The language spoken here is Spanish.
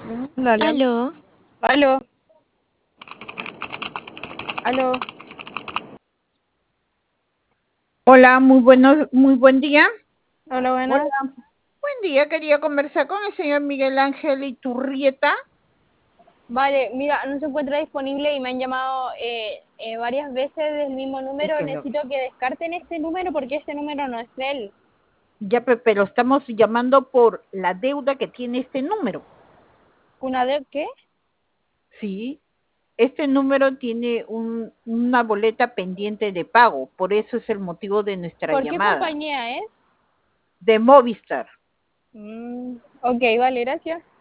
Dale. Aló, Aló, aló. Hola, muy buen día. Hola, Hola, buenas. buen día. Quería conversar con el señor Miguel Ángel Iturrieta. Vale, mira, no se encuentra disponible y me han llamado varias veces del mismo Es número. que Necesito que descarten este número porque este número no es de él. ya, pero estamos llamando por la deuda que tiene este número. ¿Una de qué? Sí, este número tiene una boleta pendiente de pago, por eso es el motivo de nuestra ¿Por qué llamada. compañía es? De Movistar. Ok, vale, gracias.